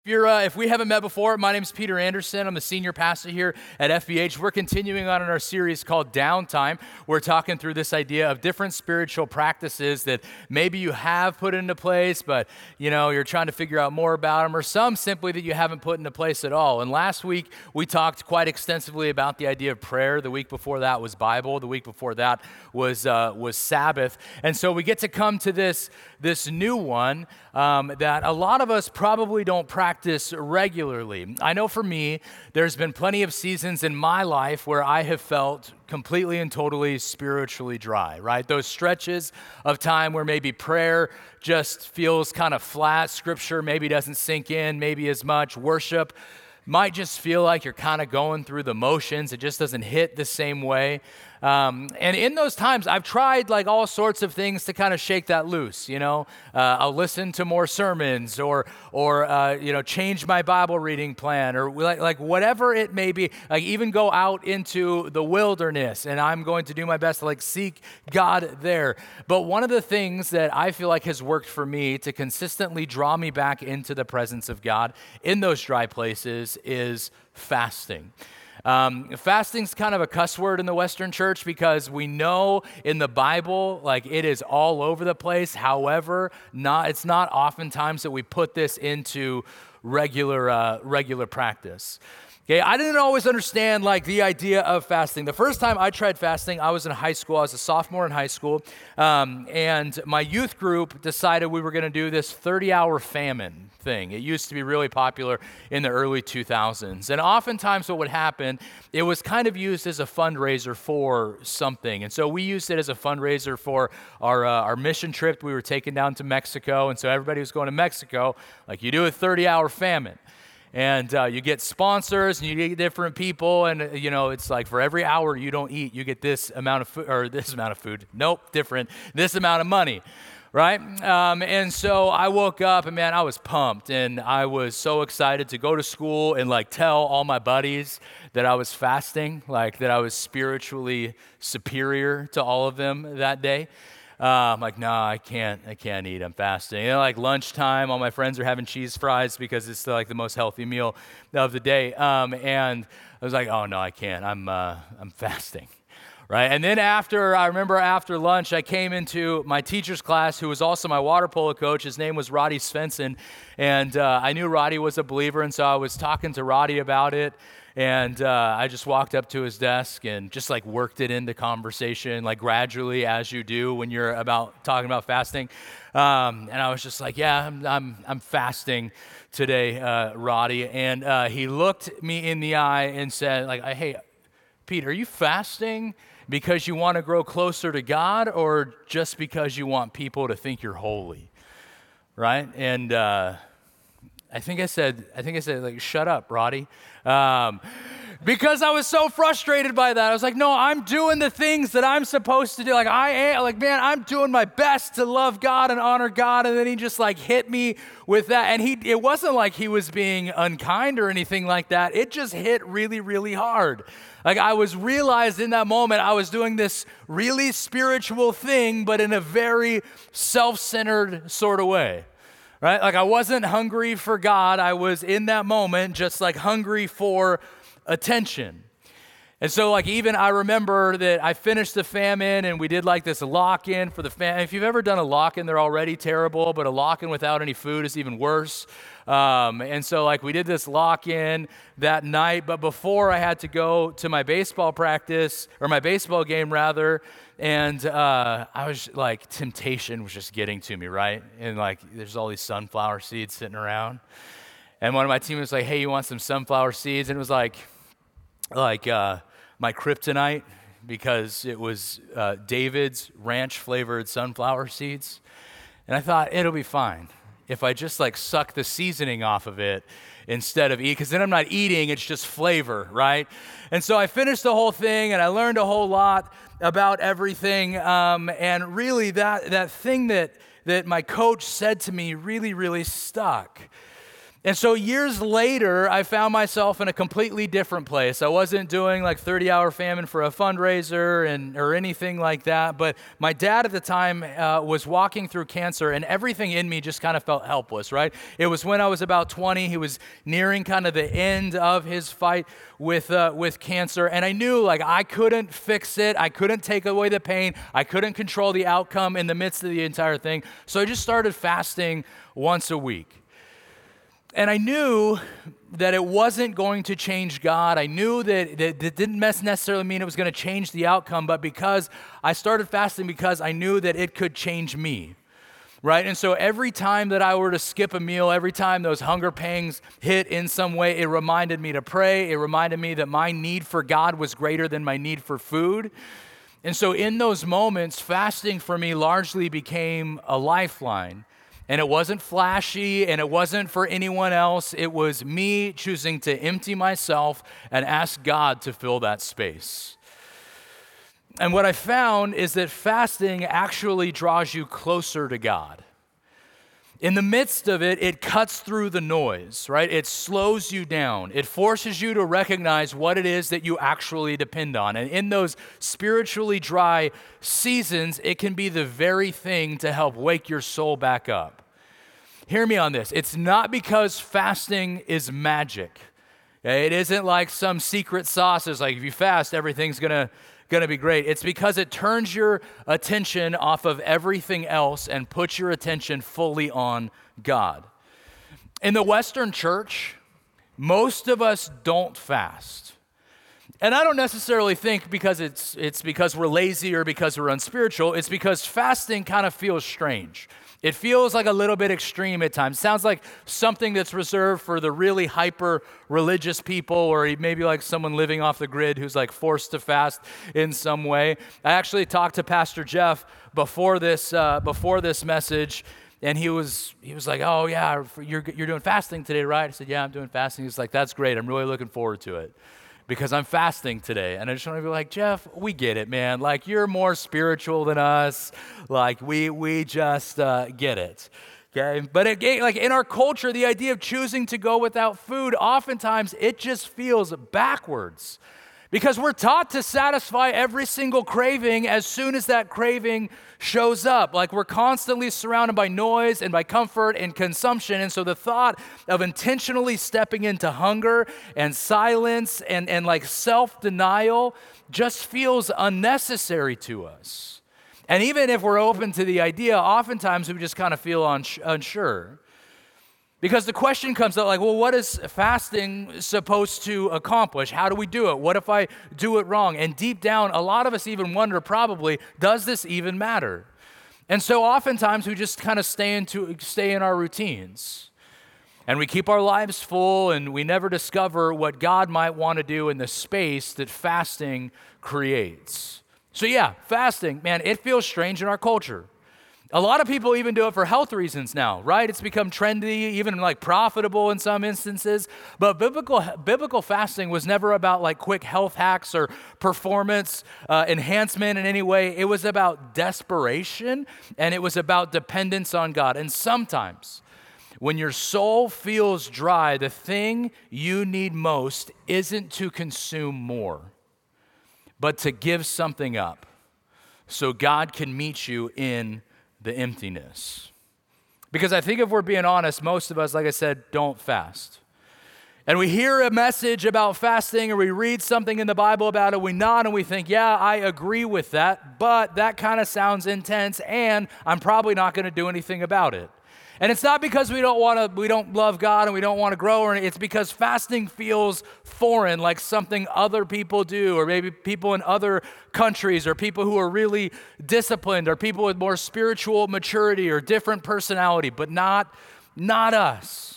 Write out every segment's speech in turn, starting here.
If we haven't met before, my name is Peter Anderson. I'm the senior pastor here at FBH. We're continuing on in our series called Downtime. We're talking through this idea of different spiritual practices that maybe you have put into place, but you're trying to figure out more about them, or some simply that you haven't put into place at all. And last week we talked quite extensively about the idea of prayer. The week before that was Bible. The week before that was Sabbath. And so we get to come to this new one that a lot of us probably don't practice regularly. I know for me, there's been plenty of seasons in my life where I have felt completely and totally spiritually dry, right? Those stretches of time where maybe prayer just feels kind of flat, scripture maybe doesn't sink in maybe as much, worship might just feel like you're kind of going through the motions. It just doesn't hit the same way. And in those times, I've tried like all sorts of things to kind of shake that loose. I'll listen to more sermons, or change my Bible reading plan, or like whatever it may be. Like even go out into the wilderness, and I'm going to do my best to like seek God there. But one of the things that I feel like has worked for me to consistently draw me back into the presence of God in those dry places is fasting. Fasting's kind of a cuss word in the Western church because we know in the Bible, like it is all over the place. However, it's not oftentimes that we put this into regular practice. Okay, I didn't always understand like the idea of fasting. The first time I tried fasting, I was in high school. I was a sophomore in high school, and my youth group decided we were going to do this 30-hour famine thing. It used to be really popular in the early 2000s, and oftentimes what would happen, it was kind of used as a fundraiser for something, and so we used it as a fundraiser for our mission trip. We were taken down to Mexico, and so everybody was going to Mexico. Like you do a 30-hour famine. And you get sponsors, and you get different people, and it's like for every hour you don't eat, you get this amount of food, or this amount of food. Nope, different. This amount of money, right? And so I woke up, and man, I was pumped, and I was so excited to go to school and like tell all my buddies that I was fasting, like that I was spiritually superior to all of them that day. I'm like, no, I can't eat. I'm fasting. Like lunchtime, all my friends are having cheese fries because it's like the most healthy meal of the day. And I was like, oh no, I can't. I'm fasting, right? And then I remember after lunch, I came into my teacher's class, who was also my water polo coach. His name was Roddy Svensson, and I knew Roddy was a believer, and so I was talking to Roddy about it. And I just walked up to his desk and just like worked it into conversation, like gradually as you do when you're talking about fasting. And I was just like, yeah, I'm fasting today, Roddy. And he looked me in the eye and said, like, hey, Pete, are you fasting because you want to grow closer to God, or just because you want people to think you're holy, right? And I think I said, like, shut up, Roddy. Because I was so frustrated by that. I was like, no, I'm doing the things that I'm supposed to do. Like, man, I'm doing my best to love God and honor God. And then he just like hit me with that. And it wasn't like he was being unkind or anything like that. It just hit really, really hard. Like I was realized in that moment, I was doing this really spiritual thing, but in a very self-centered sort of way. Right? Like I wasn't hungry for God. I was in that moment just like hungry for attention. And so like even I remember that I finished the famine and we did like this lock-in for the famine. If you've ever done a lock-in, they're already terrible, but a lock-in without any food is even worse. And so like we did this lock-in that night, but before I had to go to my baseball practice, or my baseball game rather, and I was like, temptation was just getting to me, right? And like there's all these sunflower seeds sitting around. And one of my teammates was like, hey, you want some sunflower seeds? And it was like my kryptonite, because it was David's ranch-flavored sunflower seeds. And I thought, it'll be fine if I just like suck the seasoning off of it instead of eat, because then I'm not eating, it's just flavor, right? And so I finished the whole thing, and I learned a whole lot about everything. And really that thing that my coach said to me really, really stuck. And so years later, I found myself in a completely different place. I wasn't doing like 30-hour famine for a fundraiser or anything like that, but my dad at the time was walking through cancer, and everything in me just kind of felt helpless, right? It was when I was about 20. He was nearing kind of the end of his fight with cancer, and I knew like I couldn't fix it. I couldn't take away the pain. I couldn't control the outcome in the midst of the entire thing. So I just started fasting once a week. And I knew that it wasn't going to change God. I knew that it didn't necessarily mean it was going to change the outcome, but because I started fasting because I knew that it could change me, right? And so every time that I were to skip a meal, every time those hunger pangs hit in some way, it reminded me to pray. It reminded me that my need for God was greater than my need for food. And so in those moments, fasting for me largely became a lifeline. And it wasn't flashy, and it wasn't for anyone else. It was me choosing to empty myself and ask God to fill that space. And what I found is that fasting actually draws you closer to God. In the midst of it, it cuts through the noise, right? It slows you down. It forces you to recognize what it is that you actually depend on. And in those spiritually dry seasons, it can be the very thing to help wake your soul back up. Hear me on this. It's not because fasting is magic. Okay? It isn't like some secret sauce. It's like if you fast, everything's gonna be great. It's because it turns your attention off of everything else and puts your attention fully on God. In the Western church, most of us don't fast. And I don't necessarily think because it's because we're lazy or because we're unspiritual. It's because fasting kind of feels strange. It feels like a little bit extreme at times. Sounds like something that's reserved for the really hyper religious people, or maybe like someone living off the grid who's like forced to fast in some way. I actually talked to Pastor Jeff before this message, and he was like, "Oh yeah, you're doing fasting today, right?" I said, "Yeah, I'm doing fasting." He's like, "That's great. I'm really looking forward to it, because I'm fasting today." And I just want to be like, "Jeff, we get it, man. Like, you're more spiritual than us. Like, we just get it." Okay? But again, like in our culture, the idea of choosing to go without food, oftentimes it just feels backwards. Because we're taught to satisfy every single craving as soon as that craving shows up. Like, we're constantly surrounded by noise and by comfort and consumption. And so the thought of intentionally stepping into hunger and silence and like self-denial just feels unnecessary to us. And even if we're open to the idea, oftentimes we just kind of feel unsure. Because the question comes up like, well, what is fasting supposed to accomplish? How do we do it? What if I do it wrong? And deep down, a lot of us even wonder probably, does this even matter? And so oftentimes we just kind of stay in our routines. And we keep our lives full, and we never discover what God might want to do in the space that fasting creates. So yeah, fasting, man, it feels strange in our culture. A lot of people even do it for health reasons now, right? It's become trendy, even like profitable in some instances. But biblical fasting was never about like quick health hacks or performance enhancement in any way. It was about desperation, and it was about dependence on God. And sometimes when your soul feels dry, the thing you need most isn't to consume more, but to give something up so God can meet you in the emptiness. Because I think if we're being honest, most of us, like I said, don't fast. And we hear a message about fasting, or we read something in the Bible about it, we nod and we think, yeah, I agree with that, but that kind of sounds intense, and I'm probably not going to do anything about it. And it's not because we don't love God and we don't want to grow, or it's because fasting feels foreign, like something other people do, or maybe people in other countries, or people who are really disciplined, or people with more spiritual maturity or different personality, but not us.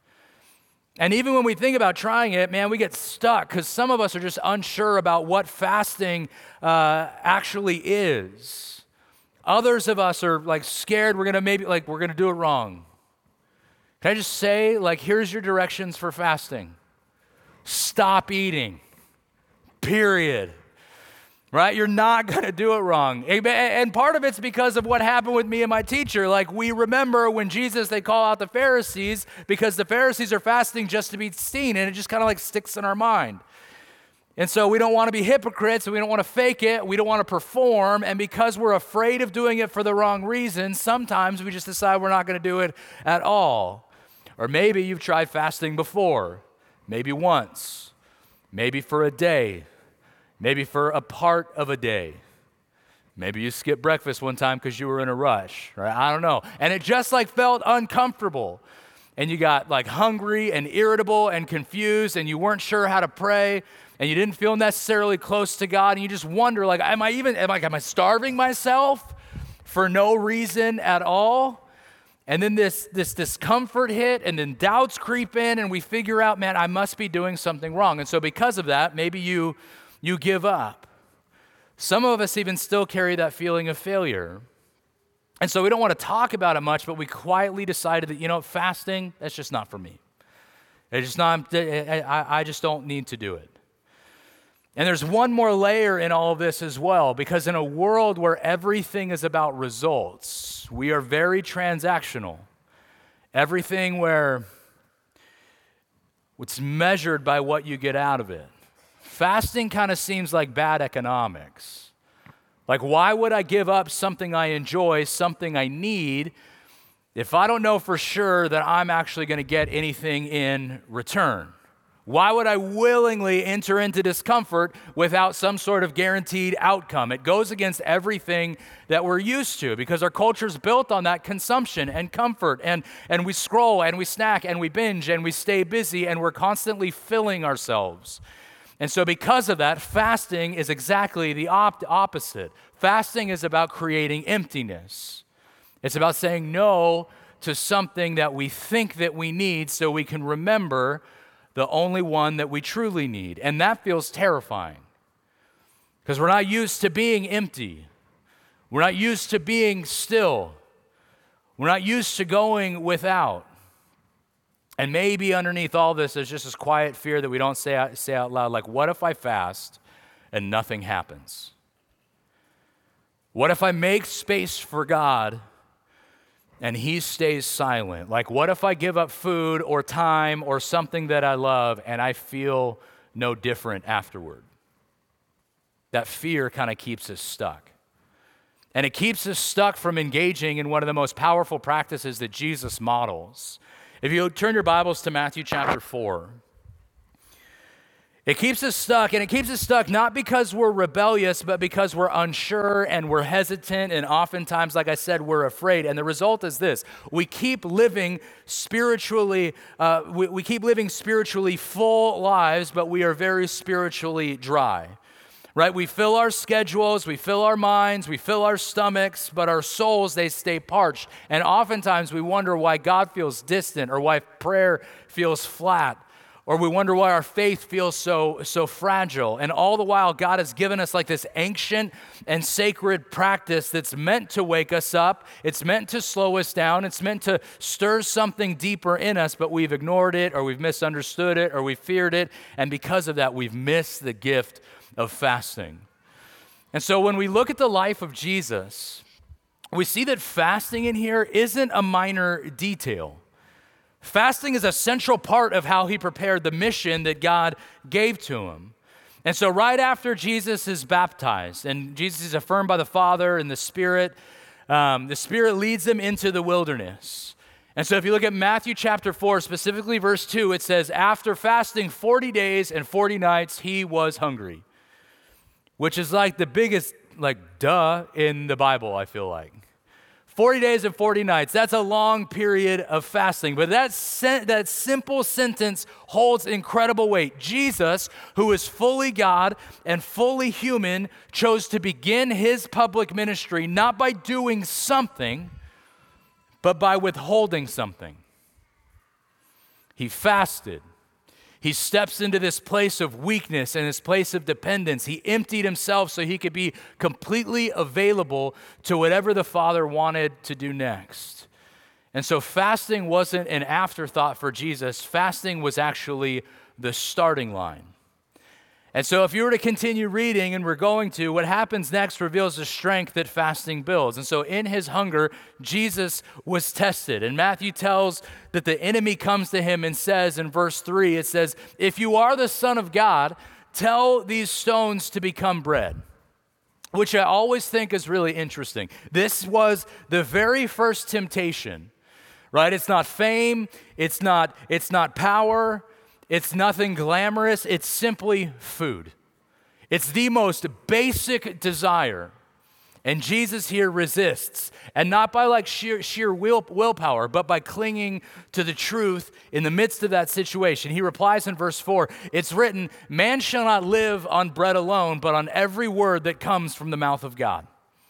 And even when we think about trying it, man, we get stuck because some of us are just unsure about what fasting actually is. Others of us are like scared we're gonna do it wrong. Can I just say, like, here's your directions for fasting. Stop eating. Period. right? You're not going to do it wrong. And part of it's because of what happened with me and my teacher. Like, we remember when they call out the Pharisees because the Pharisees are fasting just to be seen, and it just kind of like sticks in our mind. And so we don't want to be hypocrites, and we don't want to fake it, we don't want to perform, and because we're afraid of doing it for the wrong reason, sometimes we just decide we're not going to do it at all. Or maybe you've tried fasting before, maybe once, maybe for a day, maybe for a part of a day. Maybe you skipped breakfast one time because you were in a rush, right? I don't know. And it just like felt uncomfortable. And you got like hungry and irritable and confused, and you weren't sure how to pray, and you didn't feel necessarily close to God, and you just wonder, like, am I starving myself for no reason at all? And then this discomfort hit, and then doubts creep in, and we figure out, man, I must be doing something wrong. And so because of that, maybe you give up. Some of us even still carry that feeling of failure. And so we don't want to talk about it much, but we quietly decided that, fasting, that's just not for me. It's just not, I just don't need to do it. And there's one more layer in all of this as well, because in a world where everything is about results, we are very transactional. Everything where it's measured by what you get out of it. Fasting kind of seems like bad economics. Like, why would I give up something I enjoy, something I need, if I don't know for sure that I'm actually going to get anything in return? Why would I willingly enter into discomfort without some sort of guaranteed outcome? It goes against everything that we're used to because our culture's built on that consumption and comfort, and we scroll and we snack and we binge and we stay busy and we're constantly filling ourselves. And so because of that, fasting is exactly the opposite. Fasting is about creating emptiness. It's about saying no to something that we think that we need so we can remember the only one that we truly need. And that feels terrifying because we're not used to being empty. We're not used to being still. We're not used to going without. And maybe underneath all this, there's just this quiet fear that we don't say out loud, like, what if I fast and nothing happens? What if I make space for God and he stays silent? Like, what if I give up food or time or something that I love and I feel no different afterward? That fear kind of keeps us stuck. And it keeps us stuck from engaging in one of the most powerful practices that Jesus models. If you turn your Bibles to Matthew chapter 4, it keeps us stuck, and it keeps us stuck not because we're rebellious, but because we're unsure and we're hesitant, and oftentimes, like I said, we're afraid. And the result is this: we keep living spiritually, we keep living spiritually full lives, but we are very spiritually dry. Right? We fill our schedules, we fill our minds, we fill our stomachs, but our souls, they stay parched. And oftentimes we wonder why God feels distant, or why prayer feels flat, or we wonder why our faith feels so fragile. And all the while, God has given us like this ancient and sacred practice that's meant to wake us up. It's meant to slow us down. It's meant to stir something deeper in us, but we've ignored it, or we've misunderstood it, or we feared it. And because of that, we've missed the gift of fasting. And so when we look at the life of Jesus, we see that fasting in here isn't a minor detail. Fasting is a central part of how he prepared the mission that God gave to him. And so right after Jesus is baptized and Jesus is affirmed by the Father and the Spirit leads him into the wilderness. And so if you look at Matthew chapter 4, specifically verse 2, it says, after fasting 40 days and 40 nights, he was hungry. Which is like the biggest, duh in the Bible, I feel like. 40 days and 40 nights, that's a long period of fasting. But that simple sentence holds incredible weight. Jesus, who is fully God and fully human, chose to begin his public ministry not by doing something, but by withholding something. He fasted. He steps into this place of weakness and this place of dependence. He emptied himself so he could be completely available to whatever the Father wanted to do next. And so fasting wasn't an afterthought for Jesus. Fasting was actually the starting line. And so if you were to continue reading, and we're going to, what happens next reveals the strength that fasting builds. And so in his hunger, Jesus was tested. And Matthew tells that the enemy comes to him and says in verse 3, it says, "If you are the Son of God, tell these stones to become bread." Which I always think is really interesting. This was the very first temptation, right? It's not fame, it's not power, it's nothing glamorous, it's simply food. It's the most basic desire. And Jesus here resists, and not by like sheer willpower, but by clinging to the truth in the midst of that situation. He replies in verse 4, "It's written, man shall not live on bread alone, but on every word that comes from the mouth of God."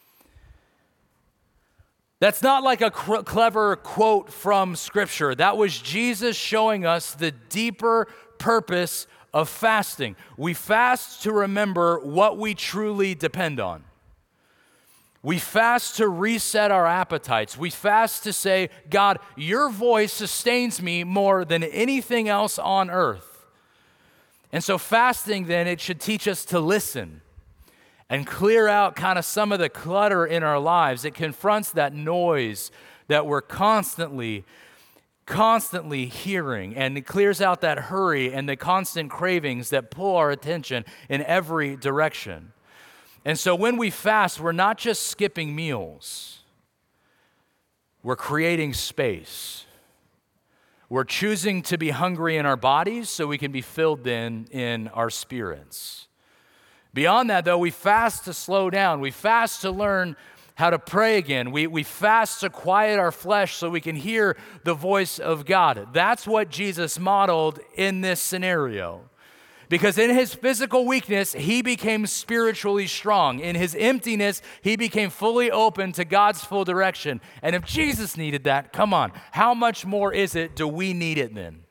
That's not like a clever quote from Scripture. That was Jesus showing us the deeper purpose of fasting. We fast to remember what we truly depend on. We fast to reset our appetites. We fast to say, God, your voice sustains me more than anything else on earth. And so fasting then, it should teach us to listen and clear out kind of some of the clutter in our lives. It confronts that noise that we're constantly hearing, and it clears out that hurry and the constant cravings that pull our attention in every direction. And so when we fast, we're not just skipping meals. We're creating space. We're choosing to be hungry in our bodies so we can be filled in our spirits. Beyond that, though, we fast to slow down. We fast to learn how to pray again. We fast to quiet our flesh so we can hear the voice of God. That's what Jesus modeled in this scenario. Because in his physical weakness, he became spiritually strong. In his emptiness, he became fully open to God's full direction. And if Jesus needed that, come on, how much more do we need it then?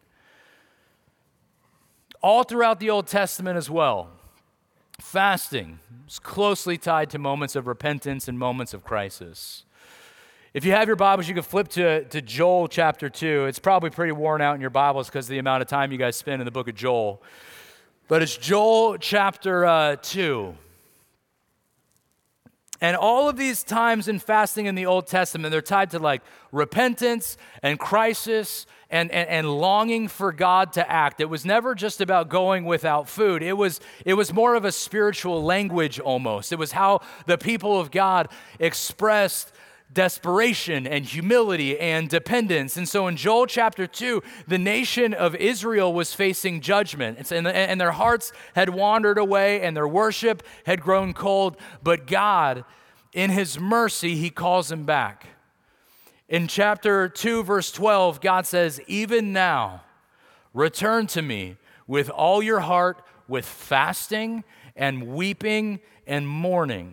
All throughout the Old Testament as well, fasting is closely tied to moments of repentance and moments of crisis. If you have your Bibles, you can flip to Joel chapter 2. It's probably pretty worn out in your Bibles because of the amount of time you guys spend in the book of Joel. But it's Joel chapter 2. And all of these times in fasting in the Old Testament, they're tied to like repentance and crisis and longing for God to act. It was never just about going without food. It was more of a spiritual language almost. It was how the people of God expressed desperation and humility and dependence. And so in Joel chapter 2, the nation of Israel was facing judgment. And their hearts had wandered away and their worship had grown cold. But God, in his mercy, he calls them back. In chapter 2, verse 12, God says, "Even now, return to me with all your heart, with fasting and weeping and mourning."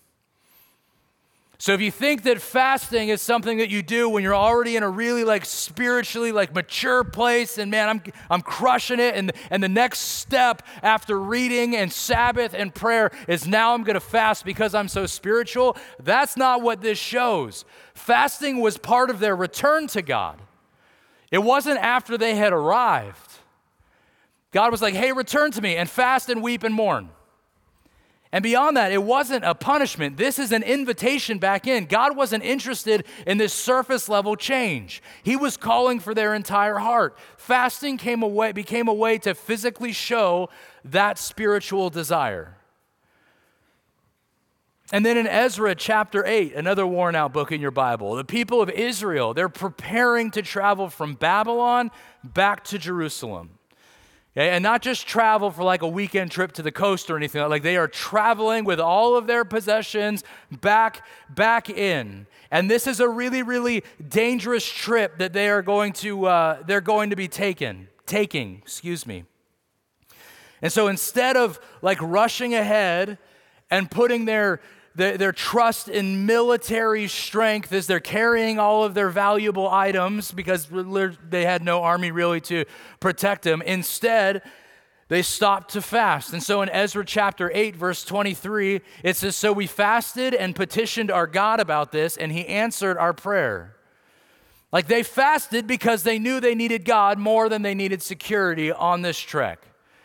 So if you think that fasting is something that you do when you're already in a really like spiritually like mature place, and man, I'm crushing it, and the next step after reading and Sabbath and prayer is now I'm going to fast because I'm so spiritual, that's not what this shows. Fasting was part of their return to God. It wasn't after they had arrived. God was like, "Hey, return to me and fast and weep and mourn." And beyond that, it wasn't a punishment. This is an invitation back in. God wasn't interested in this surface level change. He was calling for their entire heart. Fasting became a way to physically show that spiritual desire. And then in Ezra chapter 8, another worn out book in your Bible, the people of Israel, they're preparing to travel from Babylon back to Jerusalem. Okay, and not just travel for like a weekend trip to the coast or anything. Like they are traveling with all of their possessions back in. And this is a really, really dangerous trip that they're going to be taking. And so instead of like rushing ahead and putting their trust in military strength as they're carrying all of their valuable items because they had no army really to protect them. Instead, they stopped to fast. And so in Ezra chapter 8, verse 23, it says, "So we fasted and petitioned our God about this, and he answered our prayer." Like they fasted because they knew they needed God more than they needed security on this trek.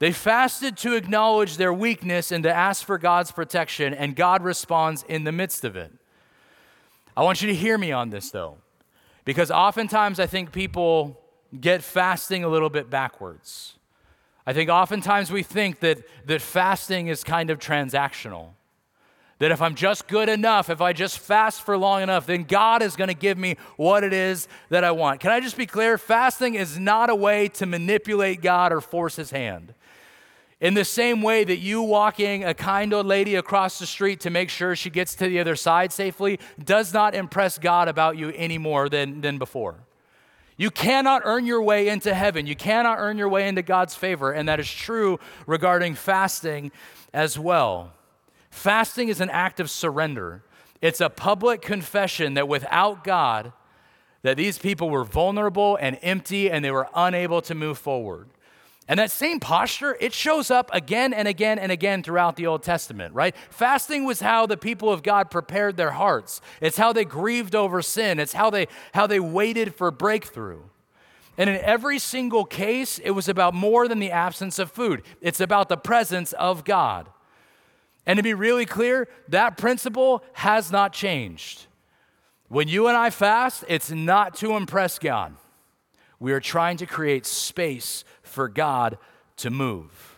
They fasted to acknowledge their weakness and to ask for God's protection, and God responds in the midst of it. I want you to hear me on this, though, because oftentimes I think people get fasting a little bit backwards. I think oftentimes we think that fasting is kind of transactional. That if I'm just good enough, if I just fast for long enough, then God is going to give me what it is that I want. Can I just be clear? Fasting is not a way to manipulate God or force his hand. In the same way that you walking a kind old lady across the street to make sure she gets to the other side safely does not impress God about you any more than before. You cannot earn your way into heaven. You cannot earn your way into God's favor, and that is true regarding fasting as well. Fasting is an act of surrender. It's a public confession that without God, that these people were vulnerable and empty and they were unable to move forward. And that same posture, it shows up again and again and again throughout the Old Testament, right? Fasting was how the people of God prepared their hearts. It's how they grieved over sin. It's how they waited for breakthrough. And in every single case, it was about more than the absence of food. It's about the presence of God. And to be really clear, that principle has not changed. When you and I fast, it's not to impress God. We are trying to create space for God to move.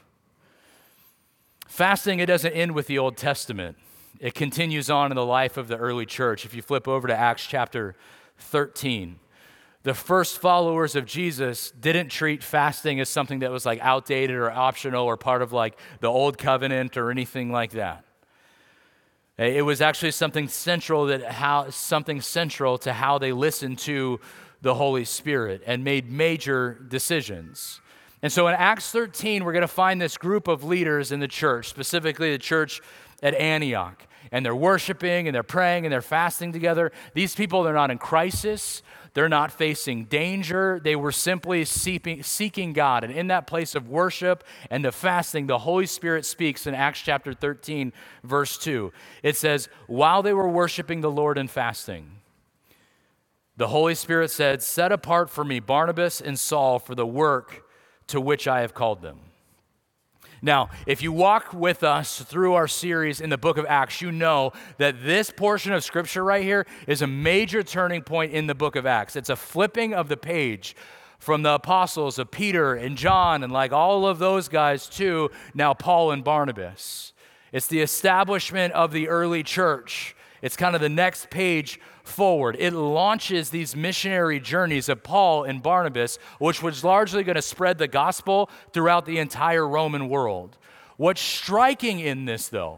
Fasting, it doesn't end with the Old Testament. It continues on in the life of the early church. If you flip over to Acts chapter 13, the first followers of Jesus didn't treat fasting as something that was like outdated or optional or part of like the old covenant or anything like that. It was actually something central to how they listened to the Holy Spirit and made major decisions. And so in Acts 13, we're going to find this group of leaders in the church, specifically the church at Antioch. And they're worshiping and they're praying and they're fasting together. These people, they're not in crisis. They're not facing danger. They were simply seeking God. And in that place of worship and of fasting, the Holy Spirit speaks in Acts chapter 13, verse 2. It says, while they were worshiping the Lord and fasting, the Holy Spirit said, set apart for me Barnabas and Saul for the work to which I have called them. Now, if you walk with us through our series in the book of Acts, you know that this portion of scripture right here is a major turning point in the book of Acts. It's a flipping of the page from the apostles of Peter and John and like all of those guys to now Paul and Barnabas. It's the establishment of the early church. It's kind of the next page forward. It launches these missionary journeys of Paul and Barnabas, which was largely going to spread the gospel throughout the entire Roman world. What's striking in this, though,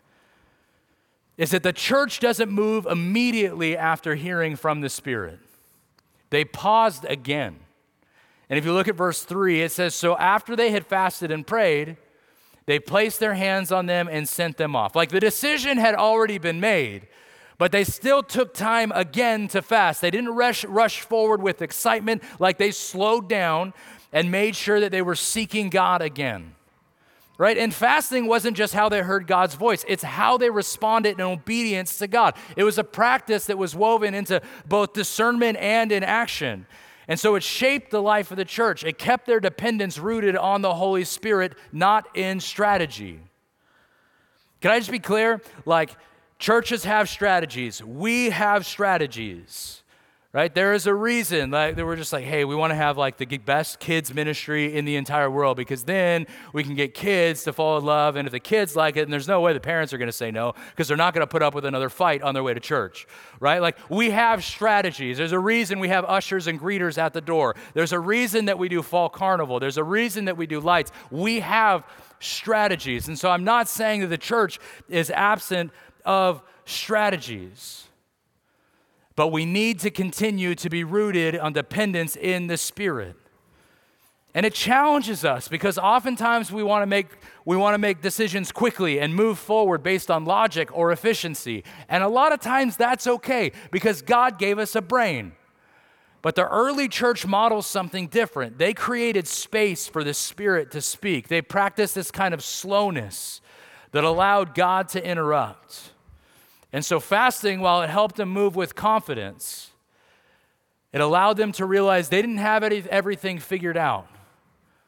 is that the church doesn't move immediately after hearing from the Spirit. They paused again. And if you look at verse 3, it says, so after they had fasted and prayed, they placed their hands on them and sent them off. Like the decision had already been made, but they still took time again to fast. They didn't rush forward with excitement. Like they slowed down and made sure that they were seeking God again. Right? And fasting wasn't just how they heard God's voice. It's how they responded in obedience to God. It was a practice that was woven into both discernment and in action. And so it shaped the life of the church. It kept their dependence rooted on the Holy Spirit, not in strategy. Can I just be clear? Like, churches have strategies. We have strategies, right? There is a reason like they were just like, hey, we want to have like the best kids ministry in the entire world because then we can get kids to fall in love. And if the kids like it, and there's no way the parents are going to say no because they're not going to put up with another fight on their way to church, right? Like we have strategies. There's a reason we have ushers and greeters at the door. There's a reason that we do fall carnival. There's a reason that we do lights. We have strategies. And so I'm not saying that the church is absent of strategies, but we need to continue to be rooted on dependence in the Spirit. And it challenges us because oftentimes we want to make decisions quickly and move forward based on logic or efficiency. And a lot of times that's okay because God gave us a brain. But the early church models something different. They created space for the Spirit to speak. They practiced this kind of slowness that allowed God to interrupt. And so fasting, while it helped them move with confidence, it allowed them to realize they didn't have everything figured out.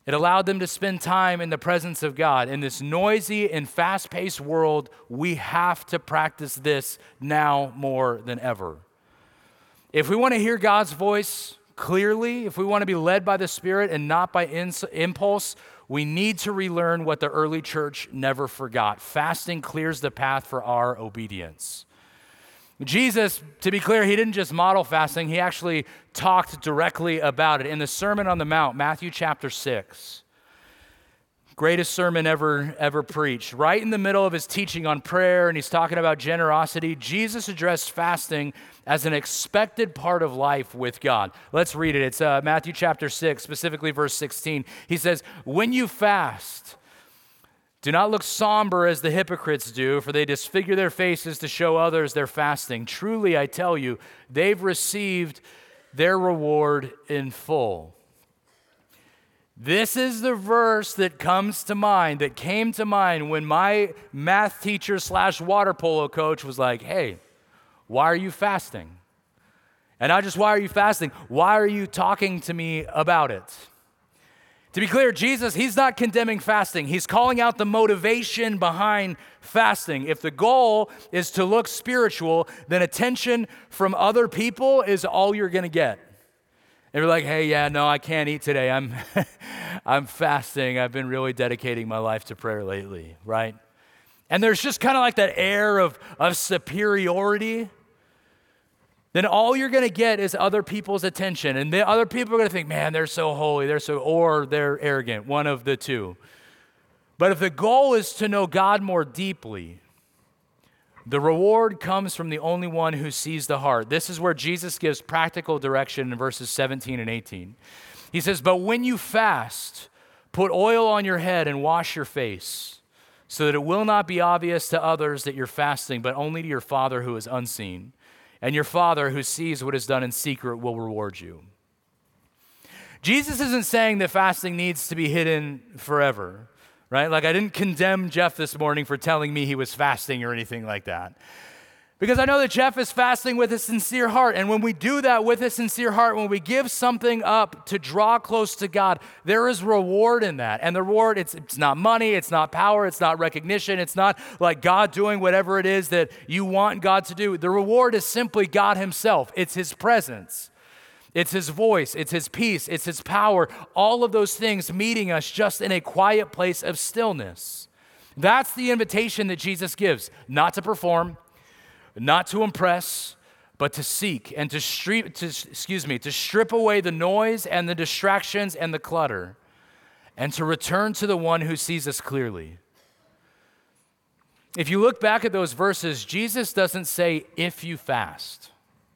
It allowed them to spend time in the presence of God. In this noisy and fast-paced world, we have to practice this now more than ever. If we want to hear God's voice clearly, if we want to be led by the Spirit and not by impulse, we need to relearn what the early church never forgot. Fasting clears the path for our obedience. Jesus, to be clear, he didn't just model fasting, he actually talked directly about it. In the Sermon on the Mount, Matthew chapter 6, greatest sermon ever preached. Right in the middle of his teaching on prayer, and he's talking about generosity, Jesus addressed fasting as an expected part of life with God. Let's read it. It's Matthew chapter 6, specifically verse 16. He says, "When you fast, do not look somber as the hypocrites do, for they disfigure their faces to show others they're fasting. Truly, I tell you, they've received their reward in full." This is the verse that comes to mind, that came to mind when my math teacher / water polo coach was like, "Hey, why are you fasting?" And not just why are you fasting, why are you talking to me about it? To be clear, Jesus, he's not condemning fasting. He's calling out the motivation behind fasting. If the goal is to look spiritual, then attention from other people is all you're going to get. And you're like, "Hey, yeah, no, I can't eat today. I'm fasting. I've been really dedicating my life to prayer lately," right? And there's just kind of like that air of superiority. Then all you're going to get is other people's attention. And the other people are going to think, "Man, they're so holy, or they're arrogant," one of the two. But if the goal is to know God more deeply, the reward comes from the only one who sees the heart. This is where Jesus gives practical direction in verses 17 and 18. He says, "But when you fast, put oil on your head and wash your face, so that it will not be obvious to others that you're fasting, but only to your Father who is unseen. And your Father who sees what is done in secret will reward you." Jesus isn't saying that fasting needs to be hidden forever, right? Like, I didn't condemn Jeff this morning for telling me he was fasting or anything like that. Because I know that Jeff is fasting with a sincere heart. And when we do that with a sincere heart, when we give something up to draw close to God, there is reward in that. And the reward, it's not money, it's not power, it's not recognition, it's not like God doing whatever it is that you want God to do. The reward is simply God himself. It's his presence. It's his voice, it's his peace, it's his power, all of those things meeting us just in a quiet place of stillness. That's the invitation that Jesus gives, not to perform, not to impress, but to seek and to strip away the noise and the distractions and the clutter, and to return to the one who sees us clearly. If you look back at those verses, Jesus doesn't say, "if you fast."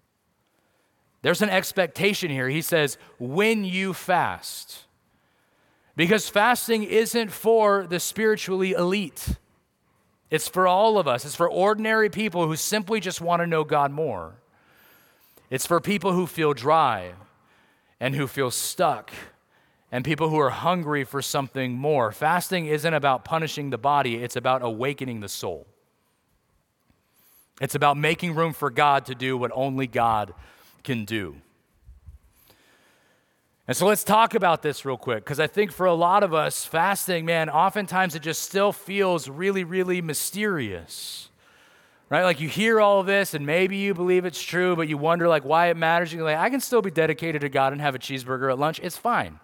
There's an expectation here. He says, "when you fast." Because fasting isn't for the spiritually elite. It's for all of us. It's for ordinary people who simply just want to know God more. It's for people who feel dry and who feel stuck and people who are hungry for something more. Fasting isn't about punishing the body. It's about awakening the soul. It's about making room for God to do what only God can do. And so let's talk about this real quick, because I think for a lot of us, fasting, man, oftentimes it just still feels really, really mysterious, right? Like you hear all of this and maybe you believe it's true, but you wonder like why it matters. You're like, I can still be dedicated to God and have a cheeseburger at lunch. It's fine.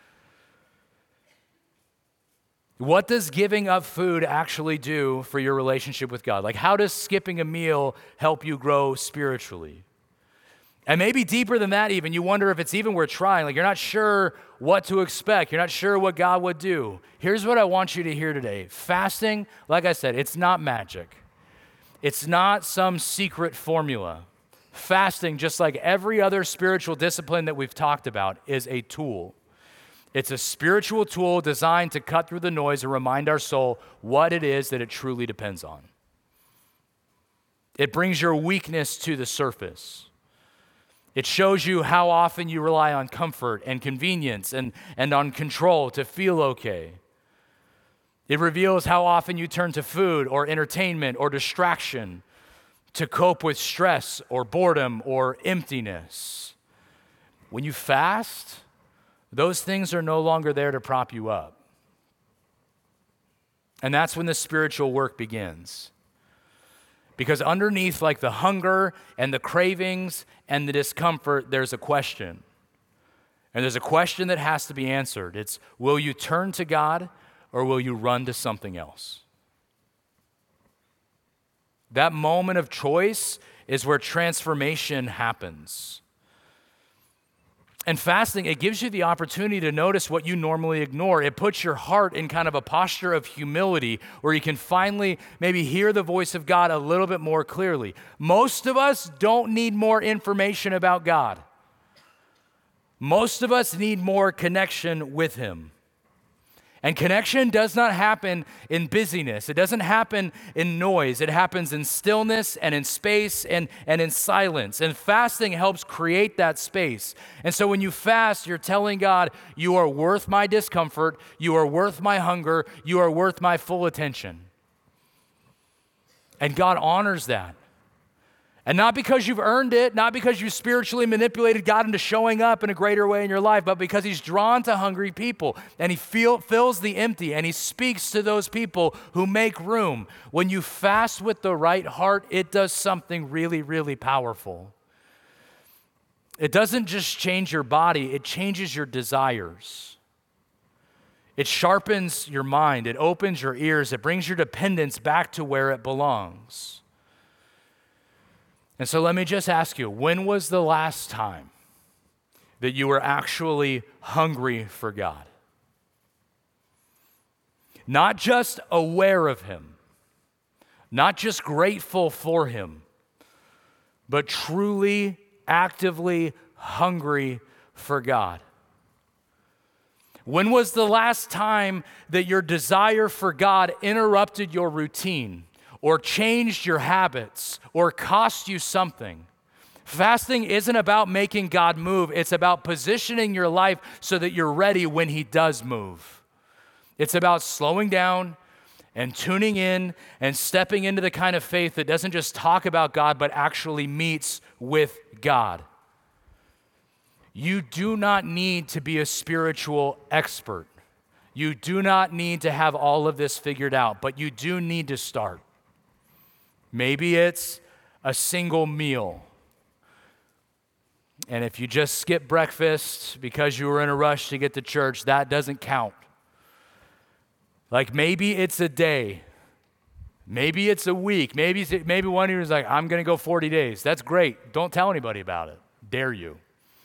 What does giving up food actually do for your relationship with God? Like how does skipping a meal help you grow spiritually? And maybe deeper than that even, you wonder if it's even worth trying. Like you're not sure what to expect. You're not sure what God would do. Here's what I want you to hear today. Fasting, like I said, it's not magic. It's not some secret formula. Fasting, just like every other spiritual discipline that we've talked about, is a tool. It's a spiritual tool designed to cut through the noise and remind our soul what it is that it truly depends on. It brings your weakness to the surface. It shows you how often you rely on comfort and convenience and on control to feel okay. It reveals how often you turn to food or entertainment or distraction to cope with stress or boredom or emptiness. When you fast, those things are no longer there to prop you up. And that's when the spiritual work begins. Because underneath, like the hunger and the cravings and the discomfort, there's a question. And there's a question that has to be answered. It's, will you turn to God or will you run to something else? That moment of choice is where transformation happens. And fasting, it gives you the opportunity to notice what you normally ignore. It puts your heart in kind of a posture of humility where you can finally maybe hear the voice of God a little bit more clearly. Most of us don't need more information about God. Most of us need more connection with Him. And connection does not happen in busyness. It doesn't happen in noise. It happens in stillness and in space and in silence. And fasting helps create that space. And so when you fast, you're telling God, you are worth my discomfort. You are worth my hunger. You are worth my full attention. And God honors that. And not because you've earned it, not because you spiritually manipulated God into showing up in a greater way in your life, but because He's drawn to hungry people and He fills the empty and He speaks to those people who make room. When you fast with the right heart, it does something really, really powerful. It doesn't just change your body, it changes your desires. It sharpens your mind, it opens your ears, it brings your dependence back to where it belongs. And so let me just ask you, when was the last time that you were actually hungry for God? Not just aware of Him, not just grateful for Him, but truly, actively hungry for God. When was the last time that your desire for God interrupted your routine, or changed your habits, or cost you something? Fasting isn't about making God move. It's about positioning your life so that you're ready when He does move. It's about slowing down and tuning in and stepping into the kind of faith that doesn't just talk about God, but actually meets with God. You do not need to be a spiritual expert. You do not need to have all of this figured out, but you do need to start. Maybe it's a single meal. And if you just skip breakfast because you were in a rush to get to church, that doesn't count. Like maybe it's a day. Maybe it's a week. Maybe one of you is like, I'm going to go 40 days. That's great. Don't tell anybody about it. Dare you.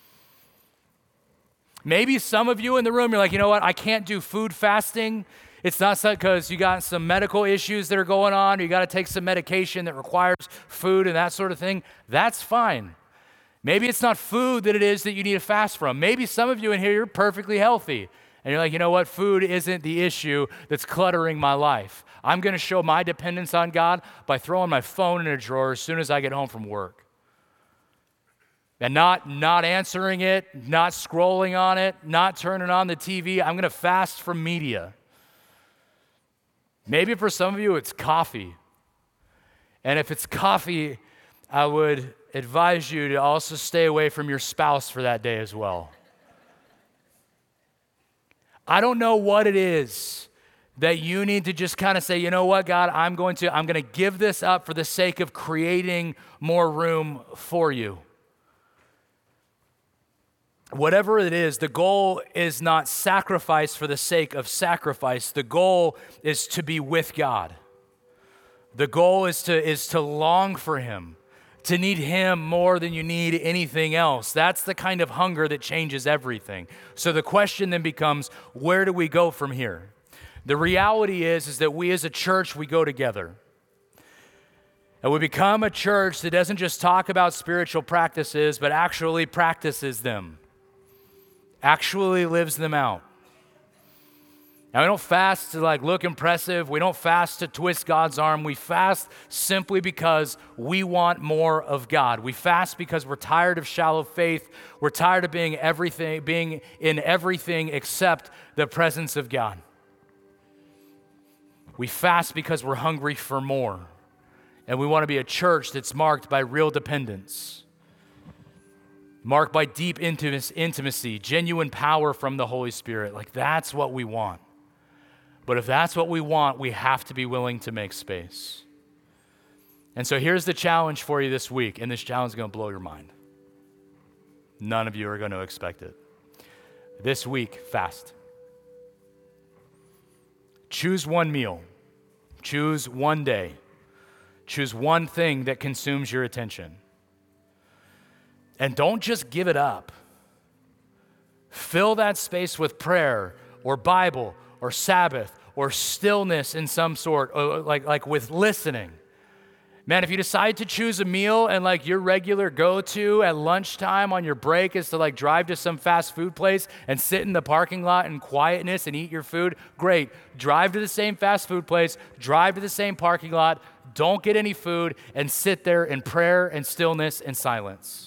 Maybe some of you in the room, you're like, you know what? I can't do food fasting. It's not because you got some medical issues that are going on, or you got to take some medication that requires food and that sort of thing. That's fine. Maybe it's not food that it is that you need to fast from. Maybe some of you in here, you're perfectly healthy. And you're like, you know what? Food isn't the issue that's cluttering my life. I'm going to show my dependence on God by throwing my phone in a drawer as soon as I get home from work. And not answering it, not scrolling on it, not turning on the TV. I'm going to fast from media. Maybe for some of you, it's coffee. And if it's coffee, I would advise you to also stay away from your spouse for that day as well. I don't know what it is that you need to just kind of say, you know what, God, I'm going to give this up for the sake of creating more room for you. Whatever it is, the goal is not sacrifice for the sake of sacrifice. The goal is to be with God. The goal is to long for Him, to need Him more than you need anything else. That's the kind of hunger that changes everything. So the question then becomes, where do we go from here? The reality is that we as a church, we go together. And we become a church that doesn't just talk about spiritual practices, but actually practices them. Actually lives them out. Now, we don't fast to look impressive. We don't fast to twist God's arm. We fast simply because we want more of God. We fast because we're tired of shallow faith. We're tired of being in everything except the presence of God. We fast because we're hungry for more. And we want to be a church that's marked by real dependence. marked by deep intimacy, genuine power from the Holy Spirit. Like, that's what we want. But if that's what we want, we have to be willing to make space. And so here's the challenge for you this week, and this challenge is going to blow your mind. None of you are going to expect it. This week, fast. Choose one meal. Choose one day. Choose one thing that consumes your attention. And don't just give it up. Fill that space with prayer or Bible or Sabbath or stillness in some sort, or like with listening. Man, if you decide to choose a meal and like your regular go-to at lunchtime on your break is to like drive to some fast food place and sit in the parking lot in quietness and eat your food, great. Drive to the same fast food place, drive to the same parking lot, don't get any food, and sit there in prayer and stillness and silence.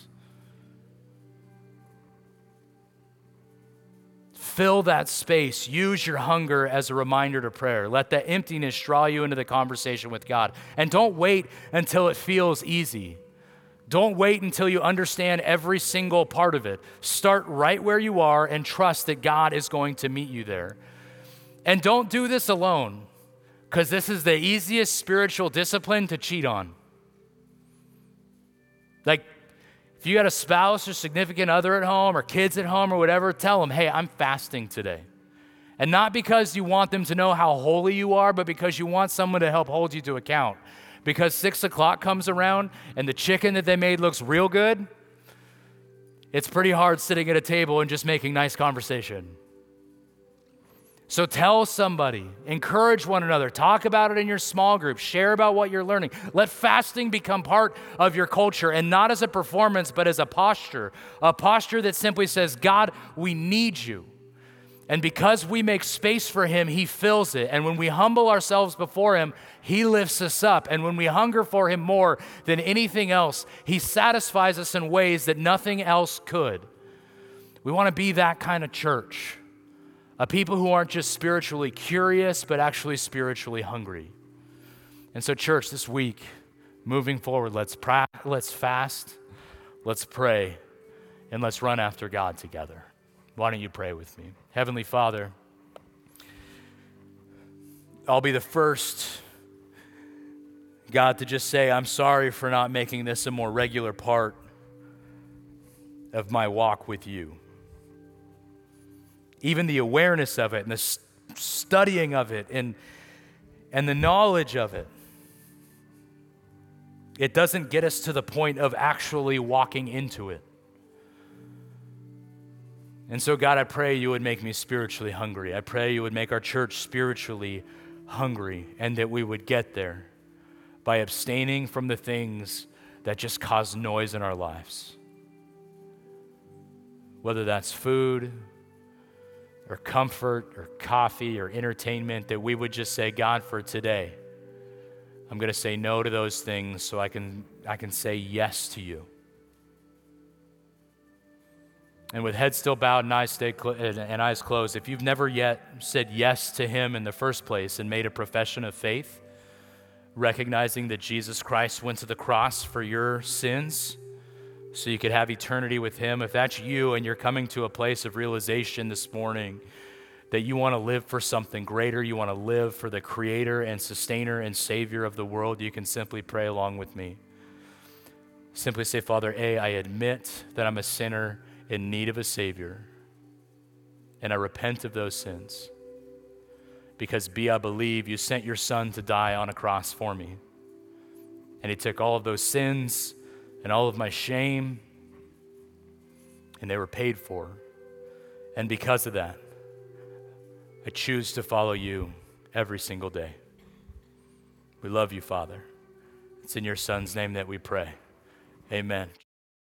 Fill that space. Use your hunger as a reminder to prayer. Let that emptiness draw you into the conversation with God. And don't wait until it feels easy. Don't wait until you understand every single part of it. Start right where you are and trust that God is going to meet you there. And don't do this alone, because this is the easiest spiritual discipline to cheat on. Like, if you got a spouse or significant other at home or kids at home or whatever, tell them, hey, I'm fasting today. And not because you want them to know how holy you are, but because you want someone to help hold you to account. Because 6 o'clock comes around and the chicken that they made looks real good, it's pretty hard sitting at a table and just making nice conversation. So tell somebody, encourage one another, talk about it in your small group, share about what you're learning. Let fasting become part of your culture, and not as a performance, but as a posture that simply says, God, we need you. And because we make space for him, he fills it. And when we humble ourselves before him, he lifts us up. And when we hunger for him more than anything else, he satisfies us in ways that nothing else could. We want to be that kind of church. A people who aren't just spiritually curious, but actually spiritually hungry. And so, church, this week, moving forward, let's fast, let's pray, and let's run after God together. Why don't you pray with me? Heavenly Father, I'll be the first, God, to just say, I'm sorry for not making this a more regular part of my walk with you. Even the awareness of it and the studying of it and the knowledge of it, it doesn't get us to the point of actually walking into it. And so, God, I pray you would make me spiritually hungry. I pray you would make our church spiritually hungry, and that we would get there by abstaining from the things that just cause noise in our lives. Whether that's food, or comfort, or coffee, or entertainment, that we would just say, God, for today, I'm going to say no to those things so I can say yes to you. And with head still bowed and eyes closed, if you've never yet said yes to him in the first place and made a profession of faith, recognizing that Jesus Christ went to the cross for your sins so you could have eternity with him, if that's you and you're coming to a place of realization this morning that you want to live for something greater, you want to live for the creator and sustainer and savior of the world, you can simply pray along with me. Simply say, Father, I admit that I'm a sinner in need of a savior, and I repent of those sins. Because B, I believe you sent your son to die on a cross for me. And he took all of those sins and all of my shame, and they were paid for. And because of that, I choose to follow you every single day. We love you, Father. It's in your son's name that we pray. Amen.